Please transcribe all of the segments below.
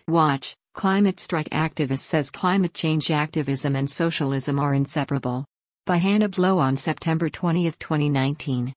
Watch, climate strike activist says climate change activism and socialism are inseparable. By Hannah Blow on September 20, 2019.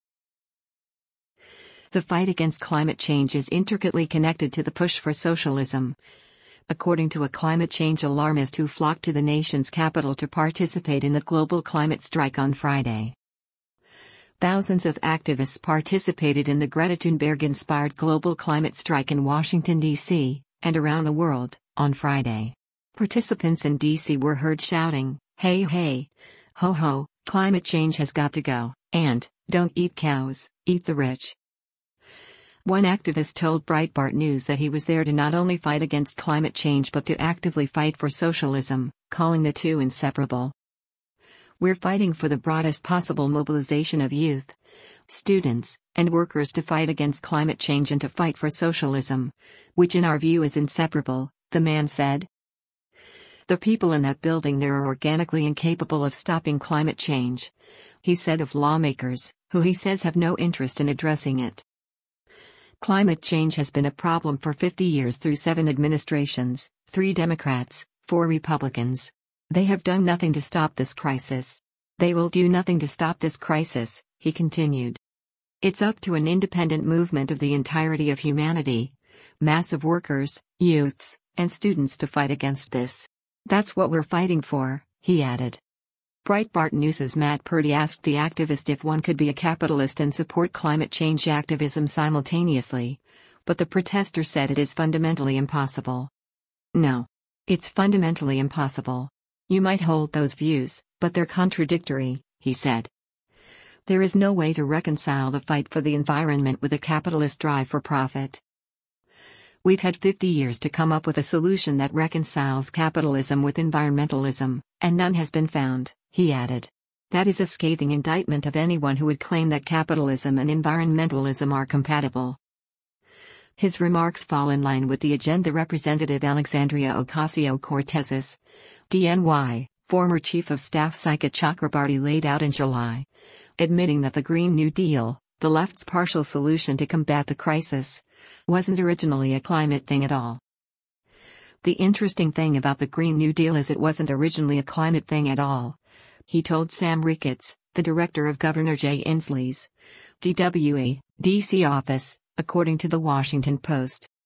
The fight against climate change is intricately connected to the push for socialism. According to a climate change alarmist who flocked to the nation's capital to participate in the global climate strike on Friday. Thousands of activists participated in the Greta Thunberg-inspired global climate strike in Washington, D.C., and around the world, on Friday. Participants in D.C. were heard shouting, "Hey hey! Ho ho, climate change has got to go," and, "Don't eat cows, eat the rich." One activist told Breitbart News that he was there to not only fight against climate change but to actively fight for socialism, calling the two inseparable. "We're fighting for the broadest possible mobilization of youth, students, and workers to fight against climate change and to fight for socialism, which in our view is inseparable," the man said. "The people in that building there are organically incapable of stopping climate change," he said of lawmakers, who he says have no interest in addressing it. Climate change has been a problem for 50 years through 7 administrations, 3 Democrats, 4 Republicans. They have done nothing to stop this crisis. They will do nothing to stop this crisis, he continued. It's up to an independent movement of the entirety of humanity, mass of workers, youths, and students to fight against this. That's what we're fighting for, he added. Breitbart News' Matt Purdy asked the activist if one could be a capitalist and support climate change activism simultaneously, but the protester said it is fundamentally impossible. "No. It's fundamentally impossible. You might hold those views, but they're contradictory," he said. "There is no way to reconcile the fight for the environment with a capitalist drive for profit. We've had 50 years to come up with a solution that reconciles capitalism with environmentalism, and none has been found," he added. That is a scathing indictment of anyone who would claim that capitalism and environmentalism are compatible. His remarks fall in line with the Agenda Representative Alexandria Ocasio-Cortez's, DNY, former Chief of Staff Sika Chakrabarty laid out in July, admitting that the Green New Deal, the left's partial solution to combat the crisis, wasn't originally a climate thing at all. "The interesting thing about the Green New Deal is it wasn't originally a climate thing at all," he told Sam Ricketts, the director of Governor Jay Inslee's DWA, D.C. office, according to The Washington Post.